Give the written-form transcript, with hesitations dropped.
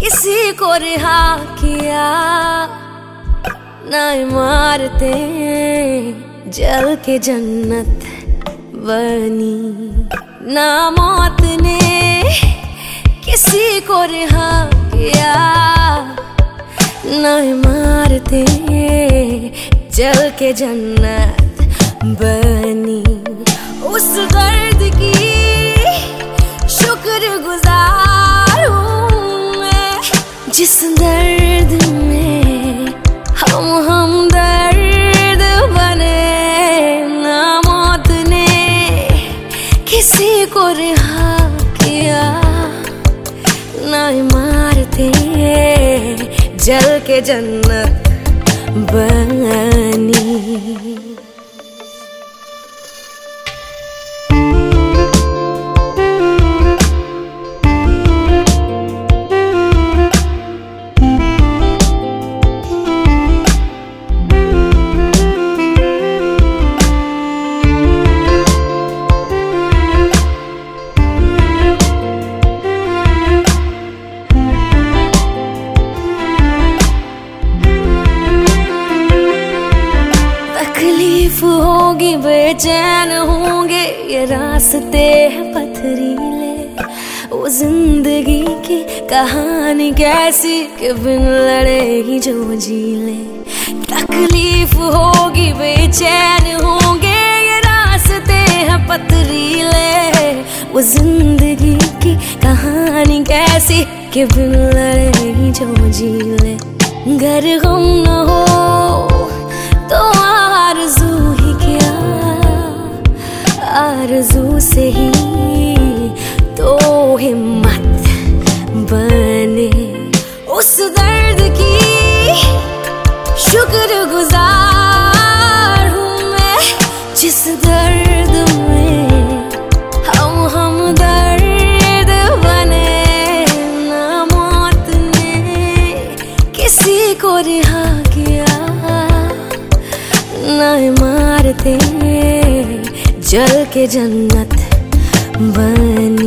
किसी को रिहा किया, ना इमारतें जल के जन्नत बनी, ना मौत ने किसी को रिहा किया, ना इमारतें जल के जन्नत बनी। उस दर्द की शुक्रगुजार हूँ मैं, जिस दर्द में हम दर्द बने। ना मौत ने किसी को रिहा किया, ना इमारतें जल के जन्नत बनी। तकलीफ होगी, बेचैन होंगे, ये रास्ते हैं पथरीले। वो जिंदगी की कहानी कैसी कि बिन लड़े ही जो जी ले। तकलीफ होगी, बेचैन होंगे, ये रास्ते हैं पथरीले। वो जिंदगी की कहानी कैसी कि बिन लड़े ही जो जी ले। घर गम न हो तो आरज़ू ही क्या, आरज़ू से ही तो हिम्मत बने। उस दर्द की शुक्रगुजार हूँ मैं, जिस दर्द में हम दर्द बने। ना मौत ने किसी को रिहा किया, ना इमारतें जल के जन्नत बनी।